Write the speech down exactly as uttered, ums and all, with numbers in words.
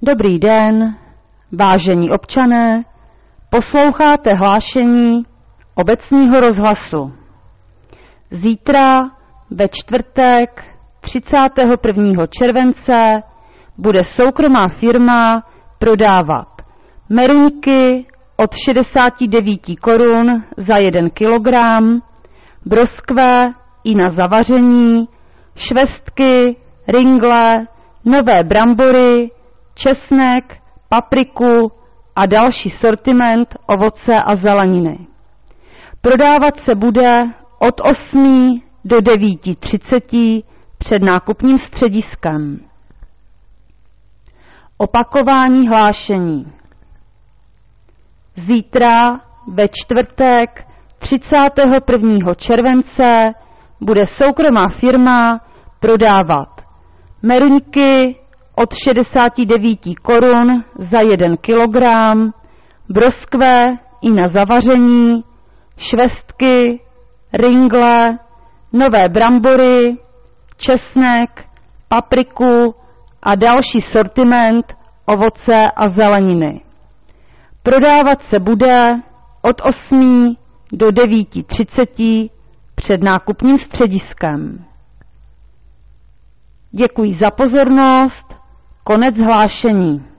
Dobrý den, vážení občané, posloucháte hlášení obecního rozhlasu. Zítra ve čtvrtek třicátého prvního července bude soukromá firma prodávat meruňky od šedesát devět korun za jeden kilogram, broskve i na zavaření, švestky, ringle, nové brambory, česnek, papriku a další sortiment ovoce a zeleniny. Prodávat se bude od osmi do devíti třiceti před nákupním střediskem. Opakování hlášení. Zítra ve čtvrtek třicátého prvního července bude soukromá firma prodávat meruňky od šedesát devět korun za jeden kilogram, broskve i na zavaření, švestky, ringle, nové brambory, česnek, papriku a další sortiment ovoce a zeleniny. Prodávat se bude od osmi do devíti třiceti před nákupním střediskem. Děkuji za pozornost. Konec hlášení.